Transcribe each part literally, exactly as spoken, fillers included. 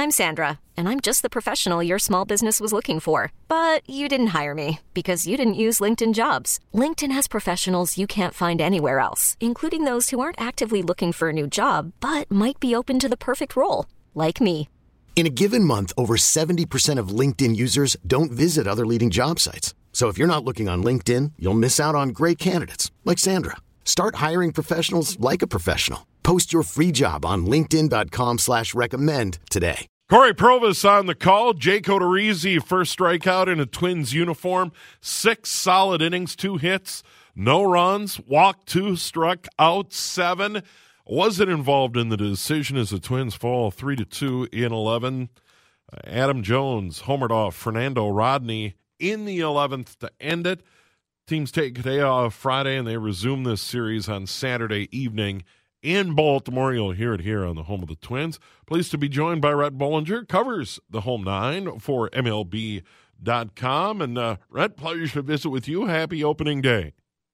I'm Sandra, and I'm just the professional your small business was looking for. But you didn't hire me because you didn't use LinkedIn Jobs. LinkedIn has professionals you can't find anywhere else, including those who aren't actively looking for a new job, but might be open to the perfect role, like me. In a given month, over seventy percent of LinkedIn users don't visit other leading job sites. So if you're not looking on LinkedIn, you'll miss out on great candidates like Sandra. Start hiring professionals like a professional. Post your free job on linkedin.com slash recommend today. Corey Provis on the call. Jake Odorizzi, first strikeout in a Twins uniform. Six solid innings, two hits, no runs, walked two, struck out seven. Wasn't involved in the decision as the Twins fall three to two in eleven. Uh, Adam Jones homered off Fernando Rodney in the eleventh to end it. Teams take a day off Friday, and they resume this series on Saturday evening in Baltimore. You'll hear it here on the home of the Twins. Pleased to be joined by Rhett Bollinger, covers the home nine for M L B dot com. And uh, Rhett, pleasure to visit with you. Happy opening day.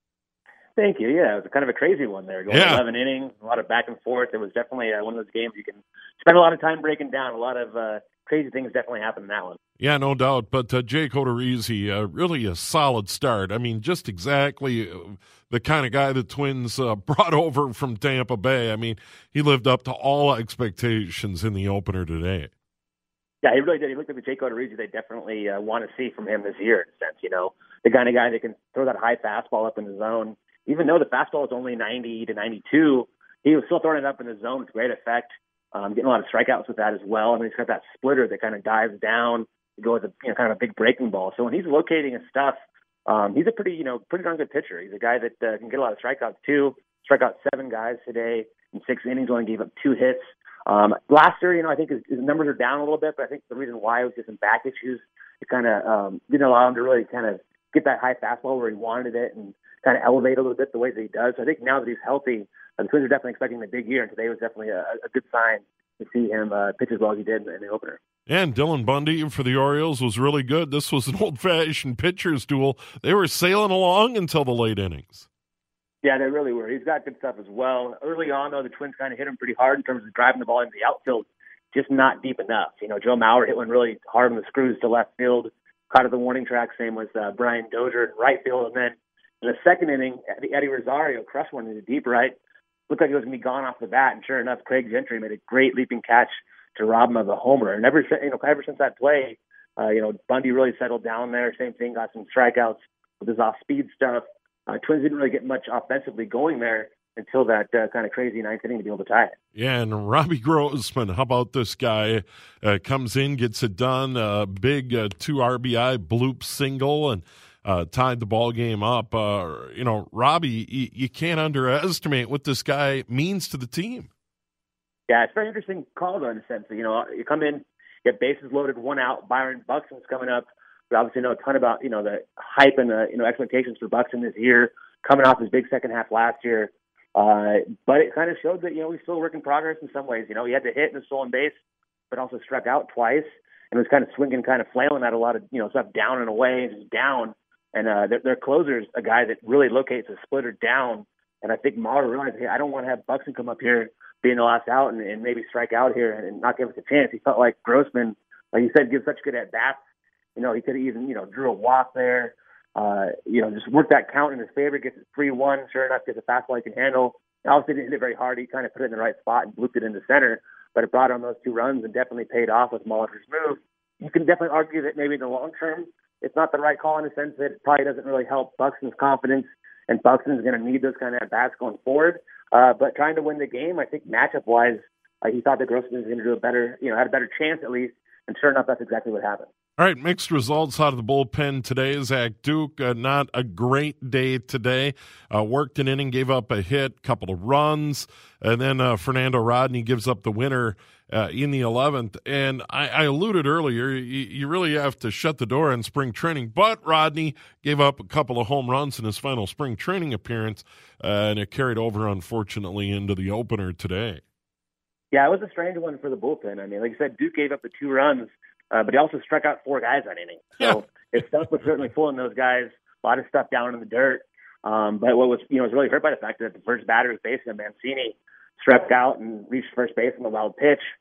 Thank you. Yeah, it was kind of a crazy one there. Going yeah. eleven innings, a lot of back and forth. It was definitely uh, one of those games you can spend a lot of time breaking down. A lot of uh, crazy things definitely happened in that one. Yeah, no doubt. But uh, Jake Odorizzi, uh, really a solid start. I mean, just exactly the kind of guy the Twins uh, brought over from Tampa Bay. I mean, he lived up to all expectations in the opener today. Yeah, he really did. He looked like the Jake Odorizzi they definitely uh, want to see from him this year, in a sense. You know, the kind of guy that can throw that high fastball up in the zone. Even though the fastball is only ninety to ninety-two, he was still throwing it up in the zone with great effect. Um, getting a lot of strikeouts with that as well. I mean, he's got that splitter that kind of dives down to go with a you know, kind of a big breaking ball. So when he's locating his stuff, um, he's a pretty, you know, pretty darn good pitcher. He's a guy that uh, can get a lot of strikeouts too. Struck out seven guys today in six innings, only gave up two hits. Um, last year, you know, I think his, his numbers are down a little bit, but I think the reason why was just some back issues. It kind of um, didn't allow him to really kind of get that high fastball where he wanted it and kind of elevate a little bit the way that he does. So I think now that he's healthy, uh, the Twins are definitely expecting a big year, and today was definitely a, a good sign to see him uh, pitch as well as he did in, in the opener. And Dylan Bundy for the Orioles was really good. This was an old-fashioned pitcher's duel. They were sailing along until the late innings. Yeah, they really were. He's got good stuff as well. Early on, though, the Twins kind of hit him pretty hard in terms of driving the ball into the outfield, just not deep enough. You know, Joe Mauer hit one really hard on the screws to left field, caught at the warning track. Same with uh, Brian Dozier in right field. And then in the second inning, Eddie Rosario crushed one into deep right. Looked like he was going to be gone off the bat, and sure enough, Craig Gentry made a great leaping catch to rob him of a homer. And ever, you know, ever since that play, uh, you know, Bundy really settled down there. Same thing, got some strikeouts with his off-speed stuff. Uh, Twins didn't really get much offensively going there until that uh, kind of crazy ninth inning to be able to tie it. Yeah, and Robbie Grossman, how about this guy? Uh, comes in, gets it done, uh, big uh, two R B I bloop single, and Uh, tied the ball game up. Uh, you know, Robbie, you, you can't underestimate what this guy means to the team. Yeah, it's a very interesting call, though, in a sense. You know, you come in, you have bases loaded, one out. Byron Buxton's coming up. We obviously know a ton about, you know, the hype and the, you know, expectations for Buxton this year, coming off his big second half last year. Uh, but it kind of showed that, you know, he's still a work in progress in some ways. You know, he had to hit and a stolen base, but also struck out twice and was kind of swinging, kind of flailing at a lot of, you know, stuff down and away and just down. And uh, their, their closer's a guy that really locates a splitter down. And I think Mauer realized, hey, I don't want to have Buxton come up here, being the last out, and, and maybe strike out here and, and not give us a chance. He felt like Grossman, like you said, gives such good at-bats. You know, he could have even, you know, drew a walk there. Uh, you know, just work that count in his favor, gets it three one. Sure enough, gets a fastball he can handle. Obviously didn't hit it very hard. He kind of put it in the right spot and looped it into center. But it brought on those two runs and definitely paid off with Molitor's move. You can definitely argue that maybe in the long term, it's not the right call in the sense that it probably doesn't really help Buxton's confidence, and Buxton's going to need those kind of at-bats going forward. Uh, but trying to win the game, I think matchup-wise, uh, he thought that Grossman was going to do a better, you know, had a better chance at least, and sure enough, that's exactly what happened. All right, mixed results out of the bullpen today. Zach Duke, uh, not a great day today. Uh, worked an inning, gave up a hit, couple of runs, and then uh, Fernando Rodney gives up the winner uh, in the eleventh. And I, I alluded earlier, you, you really have to shut the door on spring training. But Rodney gave up a couple of home runs in his final spring training appearance, uh, and it carried over, unfortunately, into the opener today. Yeah, it was a strange one for the bullpen. I mean, like you said, Duke gave up the two runs. Uh, but he also struck out four guys that inning. So yeah. His stuff was certainly fooling those guys. A lot of stuff down in the dirt. Um, but what was, you know, was really hurt by the fact that the first batter was baseman Mancini struck out and reached first base on the wild pitch.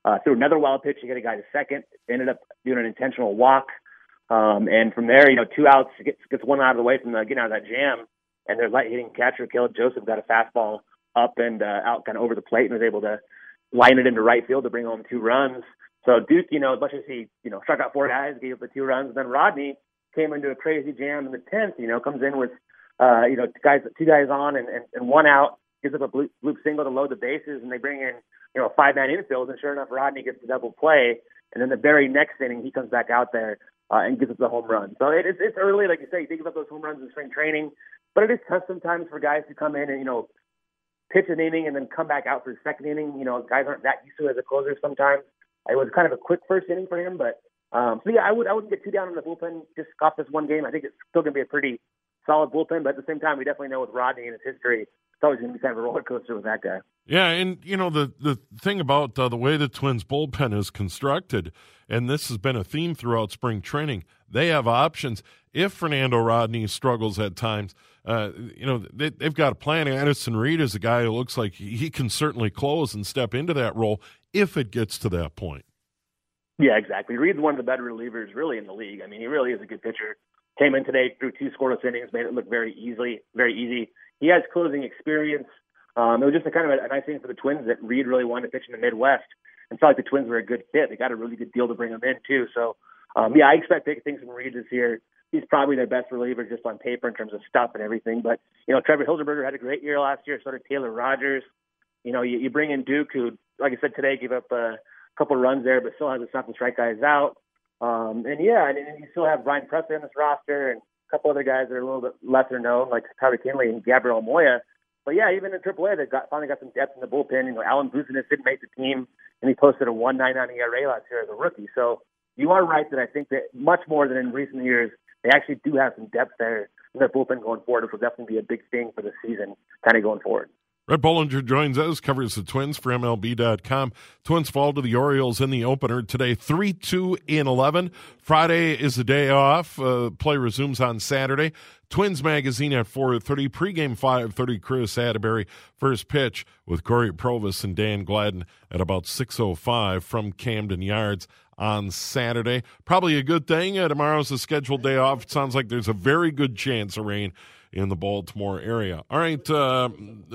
uh, threw another wild pitch to get a guy to second. Ended up doing an intentional walk. Um, and from there, you know, two outs, gets, gets one out of the way from the, getting out of that jam. And their light-hitting catcher, Caleb Joseph, got a fastball up and uh, out kind of over the plate and was able to line it into right field to bring home two runs. So Duke, you know, as much as he, you know, struck out four guys, gave up the two runs, and then Rodney came into a crazy jam in the tenth, you know, comes in with, uh, you know, guys, two guys on and, and, and one out, gives up a bloop, bloop single to load the bases, and they bring in, you know, a five-man infield, and sure enough, Rodney gets the double play, and then the very next inning, he comes back out there uh, and gives up the home run. So it, it's, it's early, like you say, you think about those home runs in spring training, but it is tough sometimes for guys to come in and, you know, pitch an inning and then come back out for the second inning. You know, guys aren't that used to it as a closer sometimes. It was kind of a quick first inning for him, but um, so yeah, I would I wouldn't get too down on the bullpen just off this one game. I think it's still going to be a pretty solid bullpen, but at the same time, we definitely know with Rodney and his history, it's always going to be kind of a roller coaster with that guy. Yeah, and you know the the thing about uh, the way the Twins bullpen is constructed, and this has been a theme throughout spring training. They have options. If Fernando Rodney struggles at times, uh, you know they, they've got a plan. Addison Reed is a guy who looks like he can certainly close and step into that role if it gets to that point. Yeah, exactly. Reed's one of the better relievers really in the league. I mean, he really is a good pitcher. Came in today, threw two scoreless innings, made it look very easily, very easy. He has closing experience. Um, it was just a kind of a, a nice thing for the Twins that Reed really wanted to pitch in the Midwest and felt like the Twins were a good fit. They got a really good deal to bring him in too. So, um, yeah, I expect big things from Reed this year. He's probably their best reliever just on paper in terms of stuff and everything. But, you know, Trevor Hildenberger had a great year last year, so did Taylor Rogers. You know, you, you bring in Duke, who, like I said today, gave up a couple runs there, but still has a stop and strike guys out. Um, and, yeah, and, and you still have Brian Presley on this roster and a couple other guys that are a little bit lesser known, like Tyler Kinley and Gabriel Moya. But, yeah, even in triple A, they got finally got some depth in the bullpen. You know, Alan Business didn't make the team, and he posted a one point nine nine E R A last year as a rookie. So you are right that I think that much more than in recent years, they actually do have some depth there in their bullpen going forward, which will definitely be a big thing for the season kind of going forward. Red Bollinger joins us, covers the Twins for M L B dot com. Twins fall to the Orioles in the opener today, three two in eleven. Friday is a day off. Uh, play resumes on Saturday. Twins Magazine at four thirty. Pregame five thirty. Chris Atterbury. First pitch with Corey Provis and Dan Gladden at about six oh five from Camden Yards on Saturday. Probably a good thing. Uh, tomorrow's a scheduled day off. It sounds like there's a very good chance of rain in the Baltimore area. All right, uh,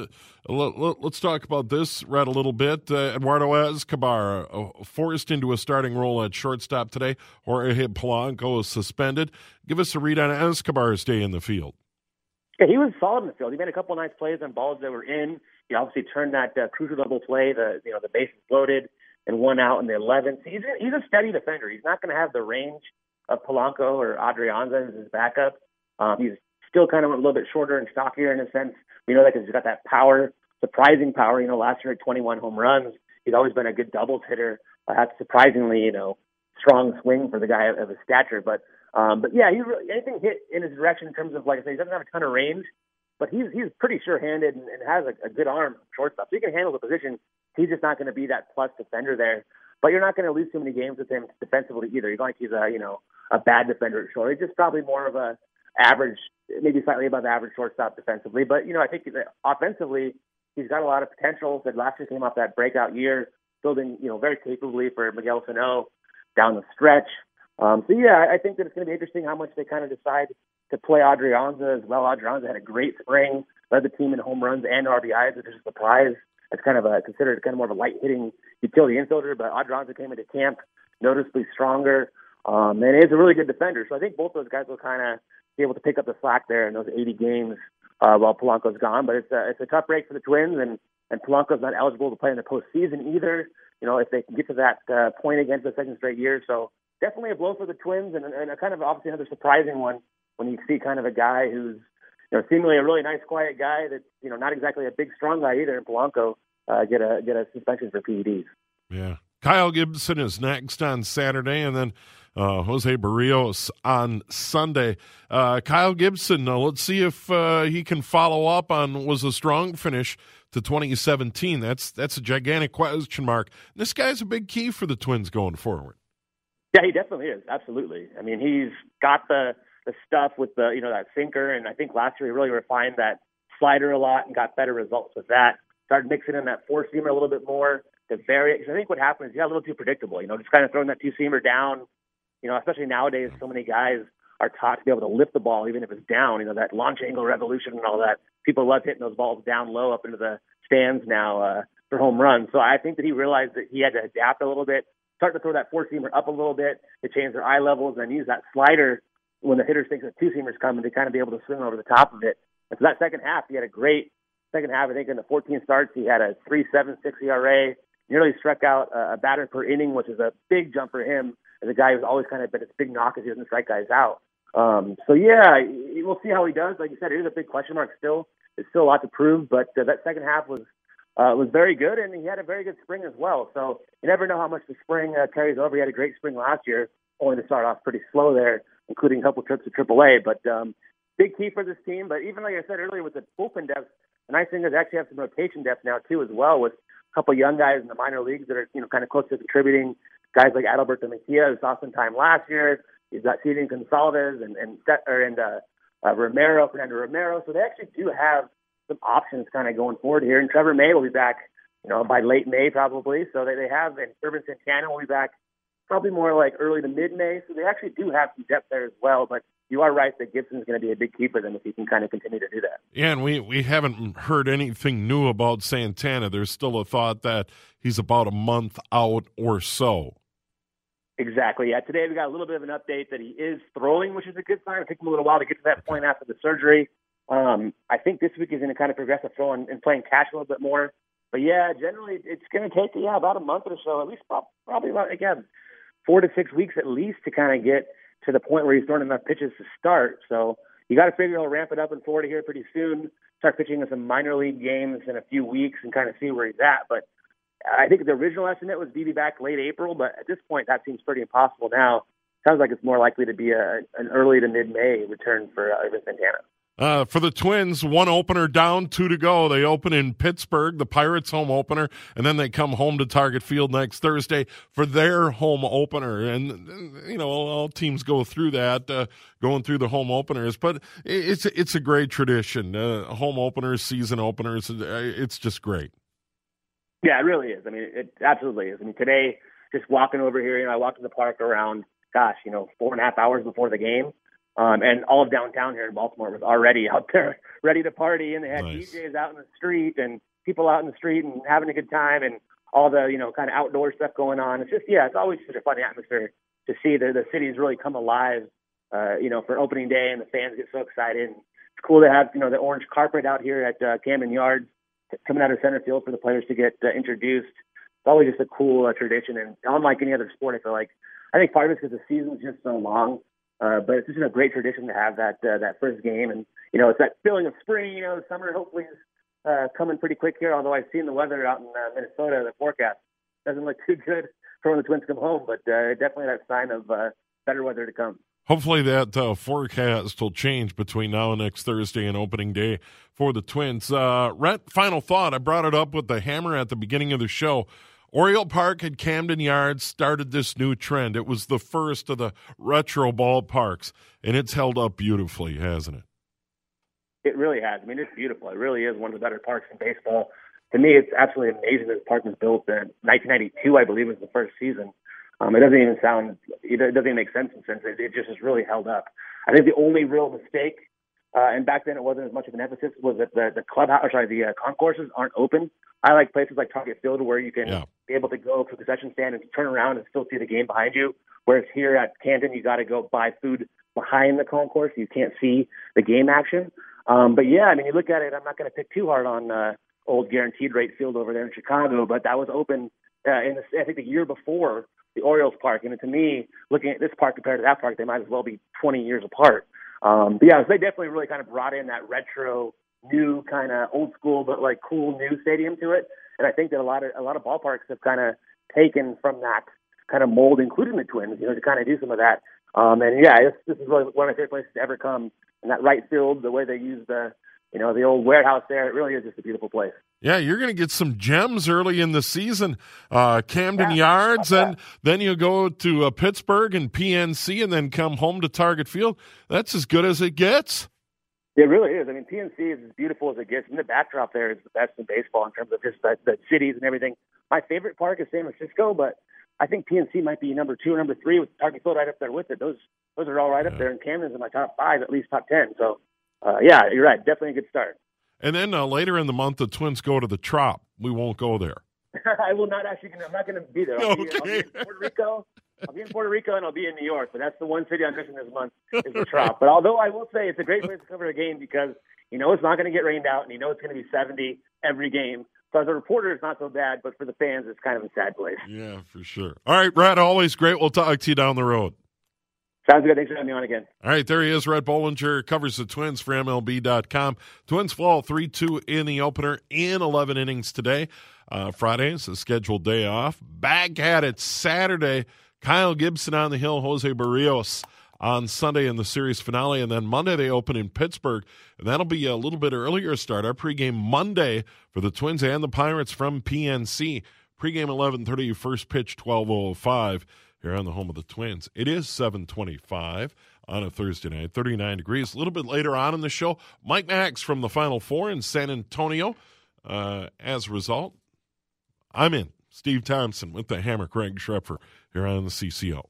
let, let, let's talk about this right a little bit. Uh, Eduardo Escobar uh, forced into a starting role at shortstop today. Jorge Polanco is suspended. Give us a read on Escobar's day in the field. Yeah, he was solid in the field. He made a couple of nice plays on balls that were in. He obviously turned that uh, crucial double play, the you know the bases loaded, and one out in the eleventh. He's a, he's a steady defender. He's not going to have the range of Polanco or Adrianza as his backup. Um, he's still kind of a little bit shorter and stockier in a sense. We know that because he's got that power, surprising power. You know, last year at twenty-one home runs, he's always been a good doubles hitter. Uh, that's surprisingly, you know, strong swing for the guy of his stature. But, um, but yeah, he really, anything hit in his direction in terms of, like I say, he doesn't have a ton of range, but he's he's pretty sure-handed and, and has a, a good arm shortstop. So he can handle the position. He's just not going to be that plus defender there. But you're not going to lose too many games with him defensively either. You're going to he's a you know a bad defender at short. He's just probably more of a average, maybe slightly above average shortstop defensively. But, you know, I think that offensively, he's got a lot of potential. That last year came off that breakout year, building, you know, very capably for Miguel Sano down the stretch. Um, so, yeah, I think that it's going to be interesting how much they kind of decide to play Adrianza as well. Adrianza had a great spring, led the team in home runs and R B Is, which is a surprise. It's kind of a, considered kind of more of a light-hitting utility infielder, but Adrianza came into camp noticeably stronger, um, and is a really good defender. So I think both those guys will kind of be able to pick up the slack there in those eighty games uh, while Polanco's gone. But it's a, it's a tough break for the Twins, and, and Polanco's not eligible to play in the postseason either, you know, if they can get to that uh, point again for the second straight year. So definitely a blow for the Twins, and, and a kind of obviously another surprising one when you see kind of a guy who's, you know, seemingly a really nice, quiet guy that's, you know, not exactly a big, strong guy either, and Polanco uh, get a get a suspension for P E Ds. Yeah. Kyle Gibson is next on Saturday, and then uh, Jose Barrios on Sunday. Uh, Kyle Gibson, uh, let's see if uh, he can follow up on was a strong finish to twenty seventeen. That's that's a gigantic question mark. This guy's a big key for the Twins going forward. Yeah, he definitely is. Absolutely. I mean, he's got the the stuff with the you know that sinker, and I think last year he really refined that slider a lot and got better results with that. Started mixing in that four seamer a little bit more. to vary it. I think what happened is he got a little too predictable, you know, just kind of throwing that two-seamer down. You know, especially nowadays, so many guys are taught to be able to lift the ball even if it's down, you know, that launch angle revolution and all that. People love hitting those balls down low up into the stands now uh, for home runs. So I think that he realized that he had to adapt a little bit, start to throw that four-seamer up a little bit to change their eye levels, and use that slider when the hitters think the two-seamer's coming to kind of be able to swing over the top of it. And so that second half, he had a great second half. I think in the fourteen starts, he had a three point seven six E R A, nearly struck out a batter per inning, which is a big jump for him as a guy who's always kind of been his big knock as he doesn't strike guys out. Um, so, yeah, we'll see how he does. Like you said, it is a big question mark still. It's still a lot to prove, but uh, that second half was uh, was very good, and he had a very good spring as well. So you never know how much the spring uh, carries over. He had a great spring last year, only to start off pretty slow there, including a couple trips to triple A. But um, big key for this team. But even like I said earlier with the bullpen depth, the nice thing is they actually have some rotation depth now too as well, with a couple young guys in the minor leagues that are, you know, kind of close to contributing. Guys like Adalberto Mejia, who saw some time last year. You've got Cedric Gonzalez and and or, and uh, uh, Romero, Fernando Romero. So they actually do have some options kind of going forward here. And Trevor May will be back, you know, by late May probably. So they, they have, and Irvin Santana will be back probably more like early to mid-May. So they actually do have some depth there as well. But you are right that Gibson's going to be a big key for them if he can kind of continue to do that. Yeah, and we, we haven't heard anything new about Santana. There's still a thought that he's about a month out or so. Exactly. Yeah. Today we got a little bit of an update that he is throwing, which is a good sign. It took him a little while to get to that point after the surgery. Um, I think this week he's going to kind of progress to throwing and playing catch a little bit more. But yeah, generally it's going to take yeah about a month or so, at least probably about again four to six weeks at least to kind of get to the point where he's throwing enough pitches to start. So you got to figure he'll ramp it up in Florida here pretty soon. Start pitching in some minor league games in a few weeks and kind of see where he's at. But I think the original estimate was B B back late April, but at this point that seems pretty impossible now. Sounds like it's more likely to be a, an early to mid-May return for uh, Irvin Santana. Uh, for the Twins, one opener down, two to go. They open in Pittsburgh, the Pirates' home opener, and then they come home to Target Field next Thursday for their home opener. And, you know, all teams go through that, uh, going through the home openers. But it's, it's a great tradition. Uh, home openers, season openers, it's just great. Yeah, it really is. I mean, it absolutely is. I mean, today, just walking over here, you know, I walked in the park around, gosh, you know, four and a half hours before the game. Um, and all of downtown here in Baltimore was already out there ready to party. And they had nice. D Js out in the street and people out in the street and having a good time and all the, you know, kind of outdoor stuff going on. It's just, yeah, it's always such a fun atmosphere to see the, the cities really come alive, uh, you know, for opening day, and the fans get so excited. It's cool to have, you know, the orange carpet out here at uh, Camden Yards, coming out of center field for the players to get uh, introduced. It's always just a cool uh, tradition, and unlike any other sport, I feel like, I think part of it's because the season's just so long, uh, but it's just a great tradition to have that uh, that first game, and you know, it's that feeling of spring. You know, the summer hopefully is uh, coming pretty quick here. Although I've seen the weather out in uh, Minnesota, the forecast doesn't look too good for when the Twins come home, but uh, definitely that sign of uh, better weather to come. Hopefully that uh, forecast will change between now and next Thursday and opening day for the Twins. Uh, Rhett, final thought. I brought it up with the hammer at the beginning of the show. Oriole Park at Camden Yards started this new trend. It was the first of the retro ballparks, and it's held up beautifully, hasn't it? It really has. I mean, it's beautiful. It really is one of the better parks in baseball. To me, it's absolutely amazing this park was built in nineteen ninety-two, I believe, was the first season. Um, it doesn't even sound, it doesn't even make sense in sense. It, it just has really held up. I think the only real mistake, uh, and back then it wasn't as much of an emphasis, was that the, the clubhouse, or sorry, the uh, concourses aren't open. I like places like Target Field where you can yeah. be able to go to the concession stand and turn around and still see the game behind you. Whereas here at Camden, you got to go buy food behind the concourse. You can't see the game action. Um, but yeah, I mean, you look at it, I'm not going to pick too hard on uh, old Guaranteed Rate Field over there in Chicago, but that was open uh, in the, I think the year before the Orioles Park. And to me, looking at this park compared to that park, they might as well be twenty years apart. Um, but yeah, so they definitely really kind of brought in that retro, new kind of old school, but like cool new stadium to it. And I think that a lot of, a lot of ballparks have kind of taken from that kind of mold, including the Twins, you know, to kind of do some of that. Um, and yeah, this, this is really one of my favorite places to ever come. And that right field, the way they use the, you know, the old warehouse there, it really is just a beautiful place. Yeah, you're going to get some gems early in the season. Uh, Camden yeah, Yards, and then you go to uh, Pittsburgh and P N C, and then come home to Target Field. That's as good as it gets. It really is. I mean, P N C is as beautiful as it gets, and the backdrop there is the best in baseball in terms of just the, the cities and everything. My favorite park is San Francisco, but I think P N C might be number two or number three with Target Field right up there with it. Those those are all right yeah. up there, and Camden's in my top five, at least top ten. So, uh, yeah, you're right. Definitely a good start. And then uh, later in the month, the Twins go to the Trop. We won't go there. I will not actually. I'm not going to be there. I'll, okay. be, I'll be in Puerto Rico. I'll be in Puerto Rico and I'll be in New York. But that's the one city I'm missing this month is the Trop. But although I will say it's a great place to cover a game because you know it's not going to get rained out and you know it's going to be seventy every game. So as a reporter, it's not so bad, but for the fans, it's kind of a sad place. Yeah, for sure. All right, Brad, always great. We'll talk to you down the road. Sounds good. Thanks for having me on again. All right, there he is. Rhett Bollinger covers the Twins for M L B dot com. Twins fall three two in the opener in eleven innings today. Uh, Friday is a scheduled day off. Back at it Saturday. Kyle Gibson on the hill, Jose Barrios on Sunday in the series finale. And then Monday they open in Pittsburgh. And that'll be a little bit earlier start. Our pregame Monday for the Twins and the Pirates from P N C. Pregame eleven thirty, first pitch twelve oh five. Here on the home of the Twins. It is seven twenty-five on a Thursday night, thirty-nine degrees. A little bit later on in the show, Mike Max from the Final Four in San Antonio. Uh, as a result, I'm in. Steve Thompson with the Hammer, Craig Schrepfer here on the C C O.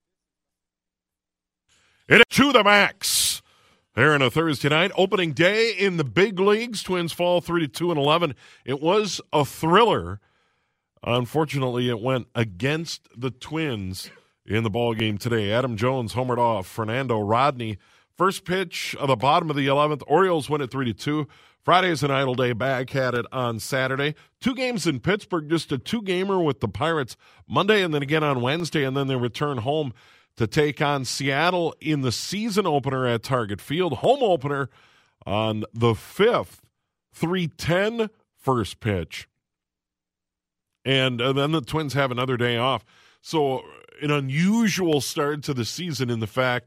It is to the max. Here on a Thursday night, opening day in the big leagues. Twins fall three to two and eleven. It was a thriller. Unfortunately, it went against the Twins in the ballgame today. Adam Jones homered off Fernando Rodney. First pitch of the bottom of the eleventh. Orioles win at three to two. Friday's an idle day. Back at it on Saturday. Two games in Pittsburgh, just a two-gamer with the Pirates Monday and then again on Wednesday, and then they return home to take on Seattle in the season opener at Target Field. Home opener on the fifth. three ten first pitch. And uh, then the Twins have another day off. So an unusual start to the season in the fact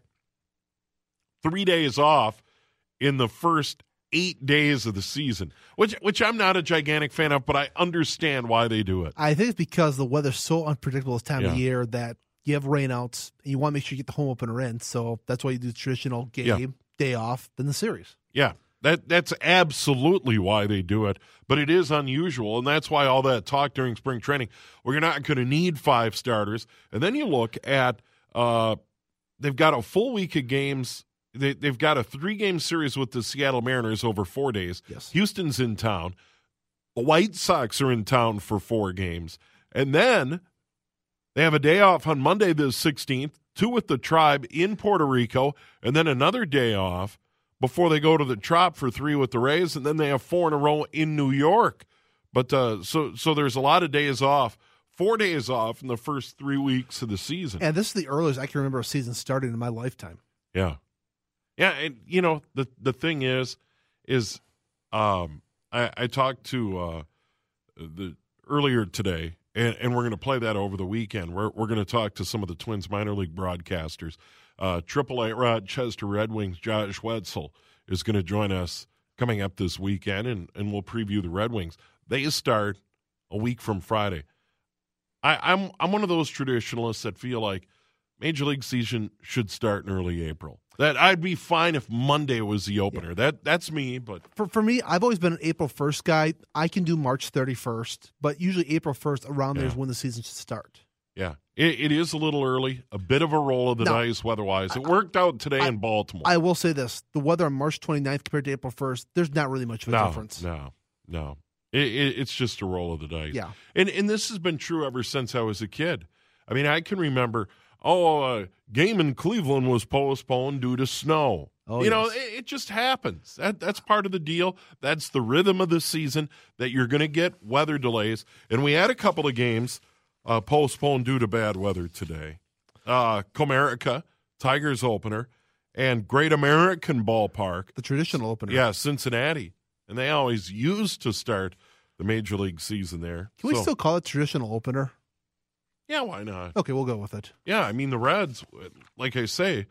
three days off in the first eight days of the season, which which I'm not a gigantic fan of, but I understand why they do it. I think it's because the weather's so unpredictable this time yeah. of year that you have rainouts and you want to make sure you get the home opener in. So that's why you do the traditional game, yeah. day off, then the series. Yeah. That that's absolutely why they do it, but it is unusual, and that's why all that talk during spring training, where you're not going to need five starters, and then you look at uh, they've got a full week of games. They, they've got a three-game series with the Seattle Mariners over four days. Yes. Houston's in town. The White Sox are in town for four games, and then they have a day off on Monday the sixteenth, two with the Tribe in Puerto Rico, and then another day off before they go to the Trop for three with the Rays, and then they have four in a row in New York. But uh, so so there's a lot of days off, four days off in the first three weeks of the season. And this is the earliest I can remember a season starting in my lifetime. Yeah. Yeah, and, you know, the the thing is, is um, I, I talked to uh, the earlier today, and, and we're going to play that over the weekend. We're, we're going to talk to some of the Twins minor league broadcasters. Uh, Triple A Rochester Red Wings, Josh Wetzel, is going to join us coming up this weekend, and, and we'll preview the Red Wings. They start a week from Friday. I, I'm I'm one of those traditionalists that feel like Major League season should start in early April. That I'd be fine if Monday was the opener. Yeah. That that's me, but for for me, I've always been an April first guy. I can do March thirty-first, but usually April first around yeah. there is when the season should start. Yeah, it, it is a little early, a bit of a roll of the now, dice weather-wise. It worked out today I, in Baltimore. I will say this. The weather on March twenty-ninth compared to April first, there's not really much of a no, difference. No, no. It, it, it's just a roll of the dice. Yeah. And, and this has been true ever since I was a kid. I mean, I can remember, oh, a game in Cleveland was postponed due to snow. Oh, you yes. know, it, it just happens. That That's part of the deal. That's the rhythm of the season, that you're going to get weather delays. And we had a couple of games Uh, postponed due to bad weather today. Uh, Comerica, Tigers opener, and Great American Ballpark. The traditional opener. Yeah, Cincinnati. And they always used to start the Major League season there. Can we so, still call it traditional opener? Yeah, why not? Okay, we'll go with it. Yeah, I mean, the Reds, like I say,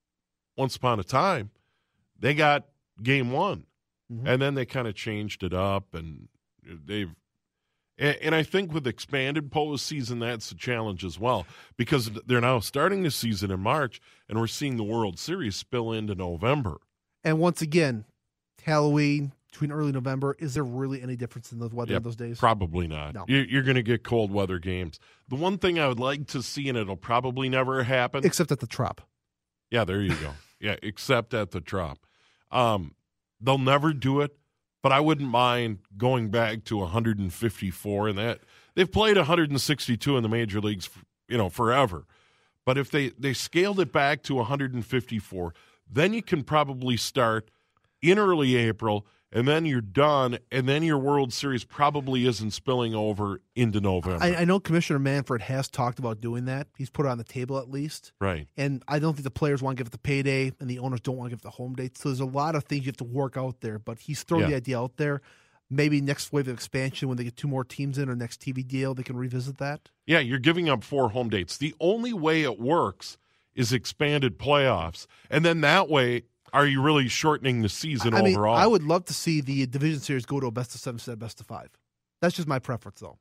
once upon a time, they got game one. Mm-hmm. And then they kind of changed it up, and they've And I think with expanded postseason, that's a challenge as well, because they're now starting the season in March, and we're seeing the World Series spill into November. And once again, Halloween, between early November, is there really any difference in the weather Yeah, in those days? Probably not. No. You're, you're going to get cold weather games. The one thing I would like to see, and it'll probably never happen. Except at the Trop. Yeah, there you go. Yeah, except at the Trop. Um, they'll never do it, but I wouldn't mind going back to one fifty-four. And that they've played one sixty-two in the major leagues, you know, forever. But if they, they scaled it back to one fifty-four, then you can probably start in early April, and then you're done, and then your World Series probably isn't spilling over into November. I, I know Commissioner Manfred has talked about doing that. He's put it on the table at least. Right. And I don't think the players want to give it the payday, and the owners don't want to give it the home date. So there's a lot of things you have to work out there. But he's thrown Yeah. the idea out there. Maybe next wave of expansion, when they get two more teams in or next T V deal, they can revisit that. Yeah, you're giving up four home dates. The only way it works is expanded playoffs. And then that way, are you really shortening the season I mean, overall? I would love to see the division series go to a best of seven instead of best of five. That's just my preference, though.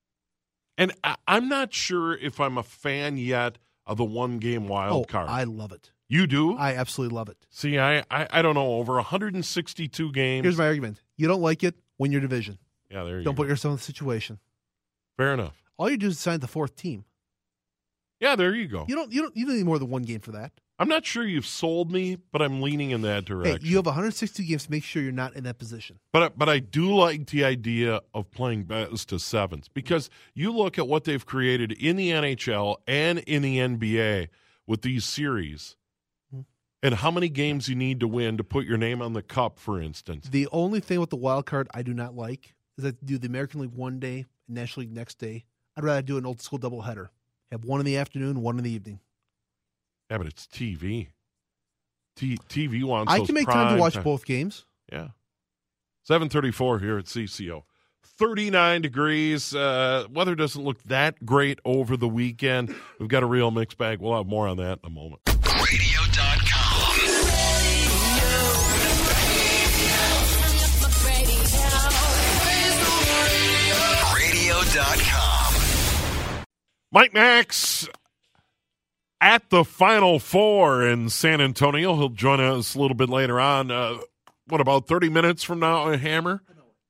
And I, I'm not sure if I'm a fan yet of the one-game wild Oh, card. I love it. You do? I absolutely love it. See, I, I, I don't know, over one sixty-two games. Here's my argument. You don't like it, win your division. yeah, there you Don't go. put yourself in the situation. Fair enough. All you do is sign the fourth team. Yeah, there you go. You don't you don't you don't need more than one game for that. I'm not sure you've sold me, but I'm leaning in that Hey, direction. you have one hundred sixty games to make sure you're not in that position. But I- but I do like the idea of playing best of sevens, because you look at what they've created in the N H L and in the N B A with these series, Hmm. and how many games you need to win to put your name on the cup, for instance. The only thing with the wild card I do not like is that do the American League one day and National League next day. I'd rather do an old school doubleheader. Have one in the afternoon, one in the evening. Yeah, but it's T V. T- TV wants I those can make prime time to watch time. both games. Yeah. seven thirty-four here at C C O. thirty-nine degrees. Uh, weather doesn't look that great over the weekend. We've got a real mixed bag. We'll have more on that in a moment. radio dot com. radio dot com. Mike Max at the Final Four in San Antonio. He'll join us a little bit later on. Uh, what, about thirty minutes from now, a Hammer?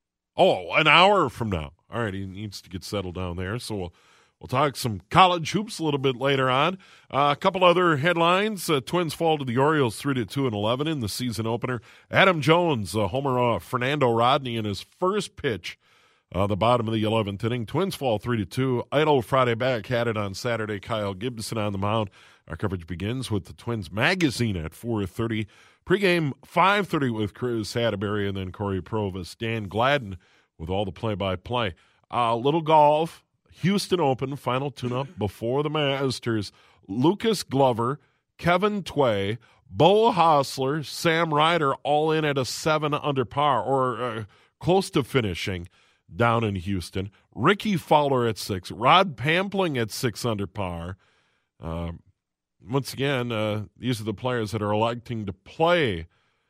Oh, an hour from now. All right, he needs to get settled down there. So we'll, we'll talk some college hoops a little bit later on. Uh, a couple other headlines. Uh, Twins fall to the Orioles three to two and eleven in the season opener. Adam Jones, a homer off Fernando Rodney in his first pitch. Uh, the bottom of the eleventh inning. Twins fall three to two. Idle Friday back had it on Saturday. Kyle Gibson on the mound. Our coverage begins with the Twins magazine at four thirty. Pregame five thirty with Chris Atterbury and then Corey Provis. Dan Gladden with all the play-by-play. Uh, little golf. Houston Open final tune-up before the Masters. Lucas Glover, Kevin Tway, Bo Hostler, Sam Ryder all in at a seven under par, or uh, close to finishing down in Houston. Ricky Fowler at six. Rod Pampling at six under par. Uh, once again, uh, these are the players that are electing to play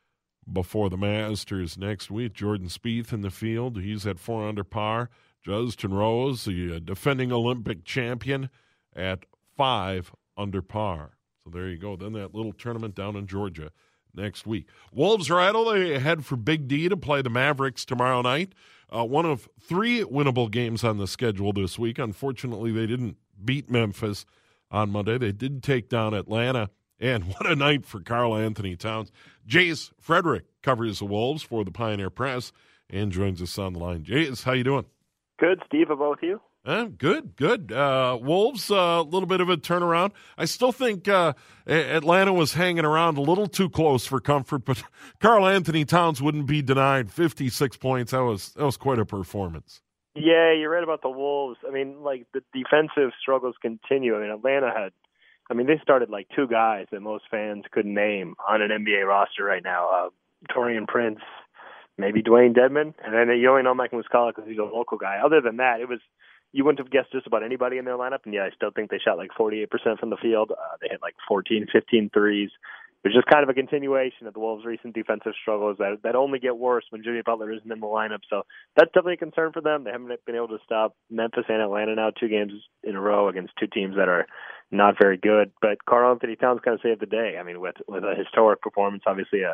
before the Masters next week. Jordan Spieth in the field. He's at four under par. Justin Rose, the uh, defending Olympic champion, at five under par. So there you go. Then that little tournament down in Georgia next week. Wolves are idle. They head for Big D to play the Mavericks tomorrow night. Uh, one of three winnable games on the schedule this week. Unfortunately, they didn't beat Memphis on Monday. They did take down Atlanta. And what a night for Karl Anthony Towns. Jace Frederick covers the Wolves for the Pioneer Press and joins us on the line. Jace, how you doing? Good, Steve. How about you? Uh, good, good. Uh, Wolves, a uh, little bit of a turnaround. I still think uh, Atlanta was hanging around a little too close for comfort, but Karl Anthony Towns wouldn't be denied fifty-six points. That was that was quite a performance. Yeah, you're right about the Wolves. I mean, like, the defensive struggles continue. I mean, Atlanta had, I mean, they started like two guys that most fans could name on an N B A roster right now. Uh, Taurean Prince, maybe Dwayne Dedman, and then you only know Mike Muscala because he's a local guy. Other than that, it was, you wouldn't have guessed just about anybody in their lineup, and yeah, I still think they shot like forty-eight percent from the field. Uh, they hit like fourteen, fifteen threes. It was just kind of a continuation of the Wolves' recent defensive struggles that that only get worse when Jimmy Butler isn't in the lineup. So that's definitely a concern for them. They haven't been able to stop Memphis and Atlanta now two games in a row against two teams that are not very good. But Karl Anthony Towns kind of saved the day. I mean, with with a historic performance, obviously a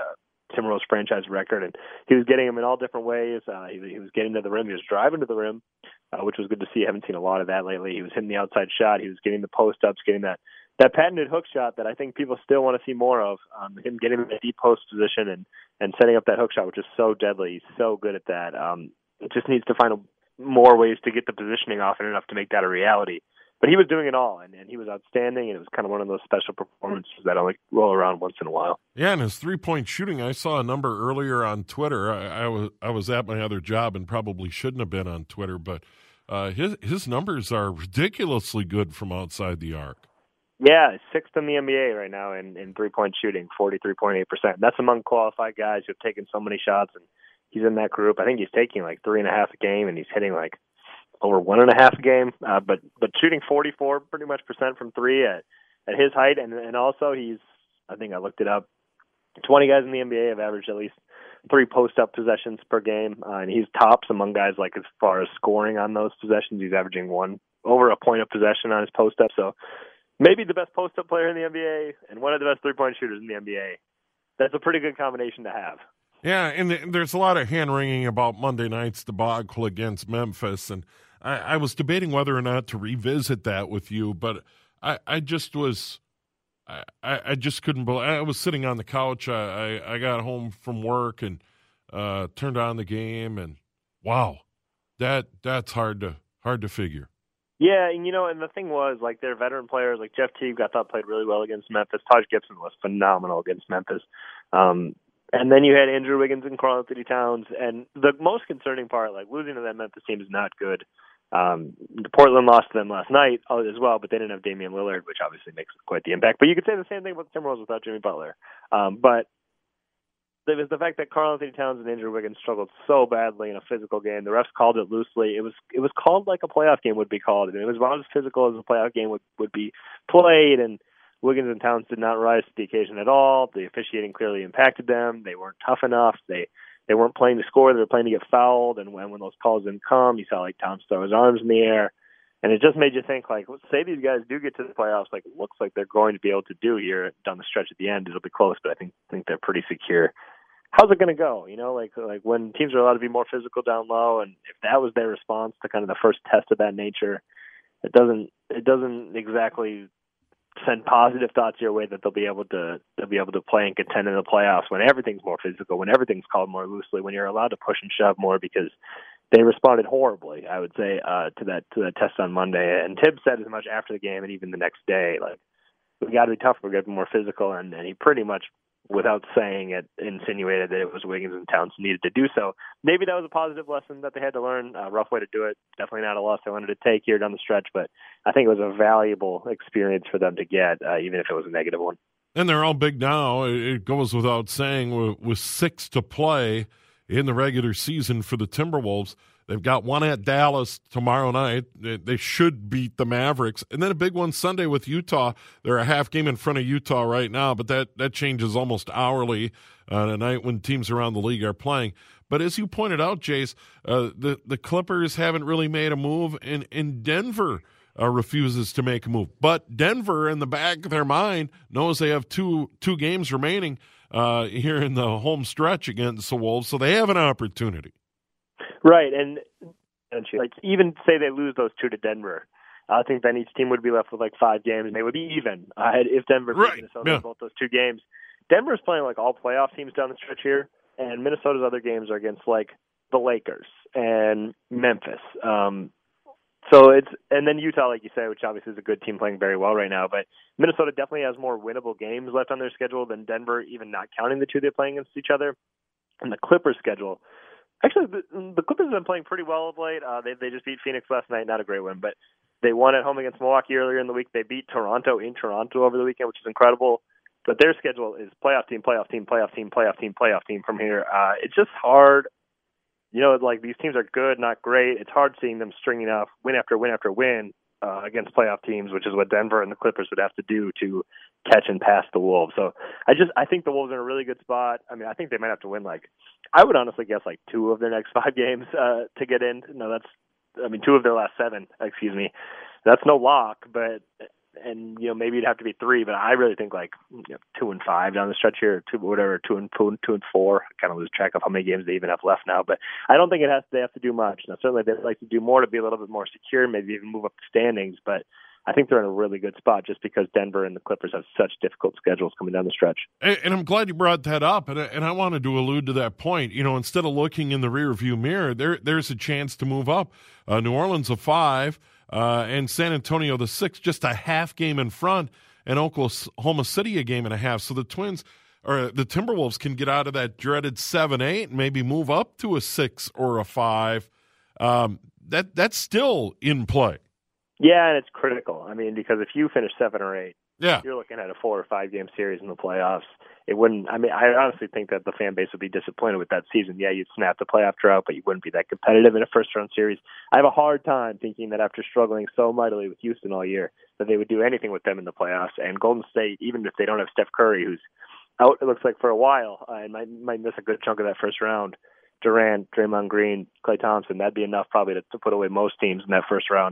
Timberwolves franchise record, and he was getting them in all different ways. Uh, he, he was getting to the rim. He was driving to the rim, uh, which was good to see. I haven't seen a lot of that lately. He was hitting the outside shot. He was getting the post-ups, getting that, that patented hook shot that I think people still want to see more of, um, him getting in the deep post position and, and setting up that hook shot, which is so deadly. He's so good at that. Um, it just needs to find a, more ways to get the positioning often enough to make that a reality. But he was doing it all, and, and he was outstanding, and it was kind of one of those special performances that only roll around once in a while. Yeah, and his three-point shooting, I saw a number earlier on Twitter. I, I, was, I was at my other job and probably shouldn't have been on Twitter, but uh, his his numbers are ridiculously good from outside the arc. Yeah, sixth in the N B A right now in, in three-point shooting, forty-three point eight percent. That's among qualified guys who have taken so many shots, and he's in that group. I think he's taking like three and a half a game, and he's hitting like over one and a half a game, uh, but but shooting forty-four pretty much percent from three at, at his height, and and also he's, I think I looked it up, twenty guys in the N B A have averaged at least three post-up possessions per game, uh, and he's tops among guys like as far as scoring on those possessions. He's averaging one over a point of possession on his post-up, so maybe the best post-up player in the N B A and one of the best three-point shooters in the N B A. That's a pretty good combination to have. Yeah, and there's a lot of hand-wringing about Monday night's debacle against Memphis, and I, I was debating whether or not to revisit that with you, but I, I just was, I, I just couldn't believe. I was sitting on the couch. I, I, I got home from work and uh, turned on the game, and wow, that that's hard to hard to figure. Yeah, and you know, and the thing was, like, their veteran players, like Jeff Teague, I thought played really well against Memphis. Taj Gibson was phenomenal against Memphis. Um, And then you had Andrew Wiggins and Karl-Anthony Towns. And the most concerning part, like losing to that Memphis team is not good. Um, Portland lost to them last night as well, but they didn't have Damian Lillard, which obviously makes quite the impact. But you could say the same thing about the Timberwolves without Jimmy Butler. Um, but it was the fact that Karl-Anthony Towns and Andrew Wiggins struggled so badly in a physical game. The refs called it loosely. It was it was called like a playoff game would be called. And it was about as physical as a playoff game would, would be played. And Wiggins and Towns did not rise to the occasion at all. The officiating clearly impacted them. They weren't tough enough. They they weren't playing to score. They were playing to get fouled. And when, when those calls didn't come, you saw like Towns throw his arms in the air. And it just made you think, like, say these guys do get to the playoffs, like it looks like they're going to be able to do here down the stretch at the end. It'll be close, but I think think they're pretty secure. How's it going to go? You know, like like when teams are allowed to be more physical down low, and if that was their response to kind of the first test of that nature, it doesn't it doesn't exactly send positive thoughts your way that they'll be able to they'll be able to play and contend in the playoffs when everything's more physical, when everything's called more loosely, when you're allowed to push and shove more, because they responded horribly, I would say, uh, to that to that test on Monday. And Tibbs said as much after the game and even the next day, like, we got to be tougher, we got to be more physical, and, and he pretty much, without saying it, insinuated that it was Wiggins and Towns needed to do so. Maybe that was a positive lesson that they had to learn. A rough way to do it. Definitely not a loss they wanted to take here down the stretch, but I think it was a valuable experience for them to get, uh, even if it was a negative one. And they're all big now. It goes without saying, with, with six to play in the regular season for the Timberwolves. They've got one at Dallas tomorrow night. They should beat the Mavericks. And then a big one Sunday with Utah. They're a half game in front of Utah right now, but that, that changes almost hourly on a night when teams around the league are playing. But as you pointed out, Jace, uh, the, the Clippers haven't really made a move, and, and Denver uh, refuses to make a move. But Denver, in the back of their mind, knows they have two two games remaining uh, here in the home stretch against the Wolves, so they have an opportunity. Right, and like even say they lose those two to Denver, I think then each team would be left with like five games, and they would be even uh, if Denver beat right. Minnesota yeah. in both those two games. Denver's playing like all playoff teams down the stretch here, and Minnesota's other games are against like the Lakers and Memphis. Um, so it's and then Utah, like you say, which obviously is a good team playing very well right now. But Minnesota definitely has more winnable games left on their schedule than Denver, even not counting the two they're playing against each other. And the Clippers schedule. Actually, the, the Clippers have been playing pretty well of late. Uh, they they just beat Phoenix last night. Not a great win, but they won at home against Milwaukee earlier in the week. They beat Toronto in Toronto over the weekend, which is incredible. But their schedule is playoff team, playoff team, playoff team, playoff team, playoff team from here. Uh, it's just hard. You know, like these teams are good, not great. It's hard seeing them stringing off win after win after win uh, against playoff teams, which is what Denver and the Clippers would have to do to catch and pass the Wolves. So I just I think the Wolves are in a really good spot. I mean, I think they might have to win like I would honestly guess like two of their next five games uh, to get in. No, that's I mean two of their last seven. Excuse me. That's no lock, but and you know maybe it'd have to be three, but I really think like you know, two and five down the stretch here, two whatever, two and two, two and four. I kind of lose track of how many games they even have left now, but I don't think it has they have to do much. Now certainly they'd like to do more to be a little bit more secure, maybe even move up the standings, but I think they're in a really good spot just because Denver and the Clippers have such difficult schedules coming down the stretch. And, and I'm glad you brought that up, and, and I wanted to allude to that point. You know, instead of looking in the rearview mirror, there there's a chance to move up. Uh, New Orleans a five, uh, and San Antonio the six, just a half game in front, and Oklahoma City a game and a half. So the Twins or the Timberwolves can get out of that dreaded seven eight and maybe move up to a six or a five. Um, that that's still in play. Yeah, and it's critical. I mean, because if you finish seven or eight, yeah, you're looking at a four or five game series in the playoffs. It wouldn't. I mean, I honestly think that the fan base would be disappointed with that season. Yeah, you'd snap the playoff drought, but you wouldn't be that competitive in a first round series. I have a hard time thinking that after struggling so mightily with Houston all year, that they would do anything with them in the playoffs. And Golden State, even if they don't have Steph Curry, who's out, it looks like for a while, uh, and might might miss a good chunk of that first round. Durant, Draymond Green, Klay Thompson, that'd be enough probably to, to put away most teams in that first round.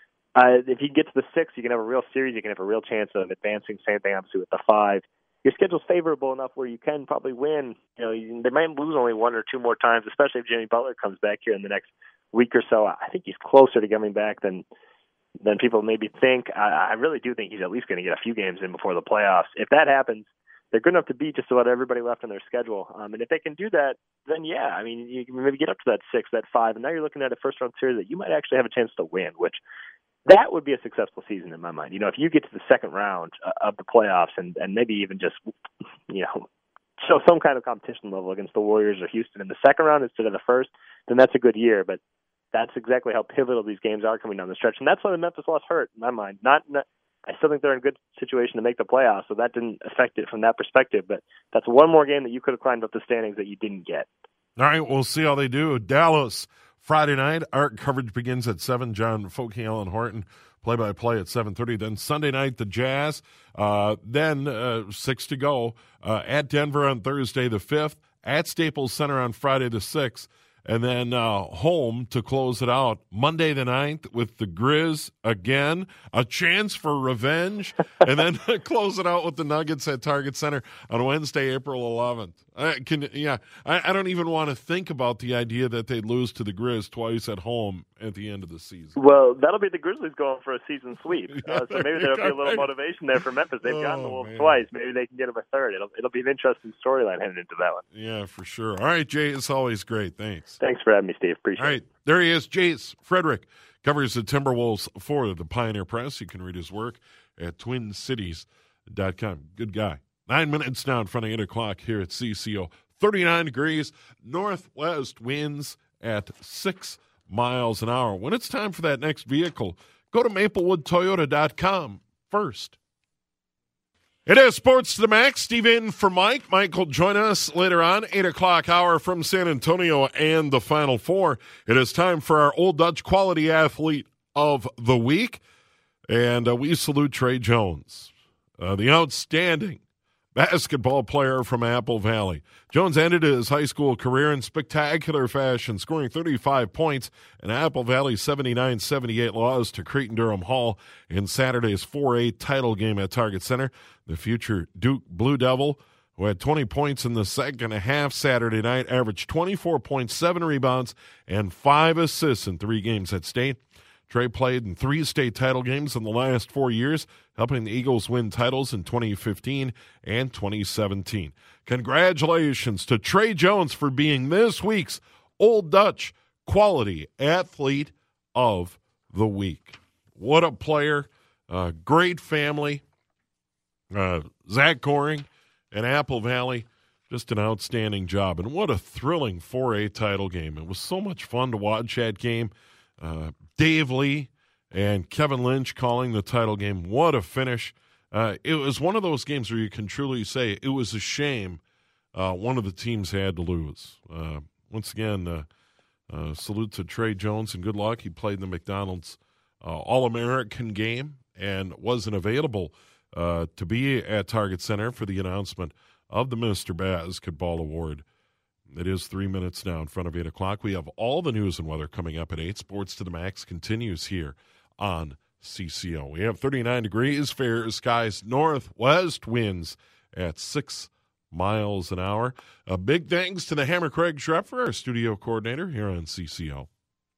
Uh, if you get to the six, you can have a real series. You can have a real chance of advancing. Same thing, obviously, with the five. Your schedule's favorable enough where you can probably win. You know, you, they might lose only one or two more times, especially if Jimmy Butler comes back here in the next week or so. I think he's closer to coming back than than people maybe think. I, I really do think he's at least going to get a few games in before the playoffs. If that happens, they're good enough to beat just about everybody left on their schedule. Um, and if they can do that, then yeah, I mean, you can maybe get up to that six, that five, and now you're looking at a first-round series that you might actually have a chance to win, which that would be a successful season in my mind. You know, if you get to the second round uh, of the playoffs and, and maybe even just, you know, show some kind of competition level against the Warriors or Houston in the second round instead of the first, then that's a good year. But that's exactly how pivotal these games are coming down the stretch. And that's why the Memphis loss hurt in my mind. Not, not I still think they're in a good situation to make the playoffs, so that didn't affect it from that perspective. But that's one more game that you could have climbed up the standings that you didn't get. All right, we'll see how they do. Dallas, Friday night, art coverage begins at seven. John Folke, Alan Horton, play-by-play at seven thirty. Then Sunday night, the Jazz. Uh, then uh, six to go. Uh, at Denver on Thursday the fifth. At Staples Center on Friday the sixth. And then uh, home to close it out Monday the ninth with the Grizz again, a chance for revenge, and then close it out with the Nuggets at Target Center on Wednesday, April eleventh. I can, yeah, I, I don't even want to think about the idea that they'd lose to the Grizz twice at home at the end of the season. Well, that'll be the Grizzlies going for a season sweep, Yeah, uh, so maybe there'll be a little motivation there for Memphis. They've oh, gotten the Wolves man. twice. Maybe they can get them a third. It'll it'll be an interesting storyline heading into that one. Yeah, for sure. All right, Jay, it's always great. Thanks. Thanks for having me, Steve. Appreciate it. All right, there he is, Jace Frederick, covers the Timberwolves for the Pioneer Press. You can read his work at twin cities dot com. Good guy. Nine minutes now in front of eight o'clock here at C C O. thirty-nine degrees, northwest winds at six miles an hour. When it's time for that next vehicle, go to maplewood toyota dot com first. It is Sports to the Max. Steve in for Mike. Mike will join us later on, eight o'clock hour from San Antonio and the Final Four. It is time for our Old Dutch Quality Athlete of the Week. And uh, we salute Trey Jones, uh, the outstanding basketball player from Apple Valley. Jones ended his high school career in spectacular fashion, scoring thirty-five points in Apple Valley's seventy-nine seventy-eight loss to Creighton-Durham Hall in Saturday's four A title game at Target Center. The future Duke Blue Devil, who had twenty points in the second half Saturday night, averaged twenty-four points, seven rebounds, and five assists in three games at state. Trey played in three state title games in the last four years, helping the Eagles win titles in twenty fifteen and twenty seventeen. Congratulations to Trey Jones for being this week's Old Dutch Quality Athlete of the Week. What a player. Uh, great family. Uh, Zach Goring and Apple Valley, just an outstanding job. And what a thrilling four A title game. It was so much fun to watch that game. Uh, Dave Lee and Kevin Lynch calling the title game. What a finish. Uh, it was one of those games where you can truly say it was a shame uh, one of the teams had to lose. Uh, once again, uh, uh, salute to Trey Jones and good luck. He played in the McDonald's uh, All-American game and wasn't available uh, to be at Target Center for the announcement of the Mister Basketball Award. It is three minutes now in front of eight o'clock. We have all the news and weather coming up at eight. Sports to the Max continues here on C C O. We have thirty-nine degrees, fair skies, northwest winds at six miles an hour. A big thanks to the Hammer Craig Schrepfer, our studio coordinator here on C C O.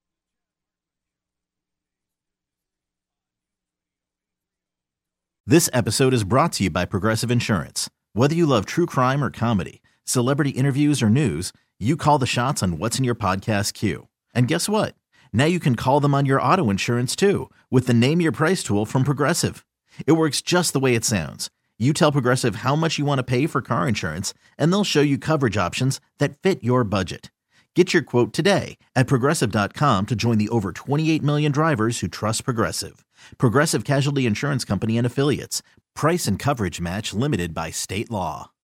This episode is brought to you by Progressive Insurance. Whether you love true crime or comedy, celebrity interviews or news, you call the shots on what's in your podcast queue. And guess what? Now you can call them on your auto insurance too with the Name Your Price tool from Progressive. It works just the way it sounds. You tell Progressive how much you want to pay for car insurance, and they'll show you coverage options that fit your budget. Get your quote today at Progressive dot com to join the over twenty-eight million drivers who trust Progressive. Progressive Casualty Insurance Company and Affiliates. Price and coverage match limited by state law.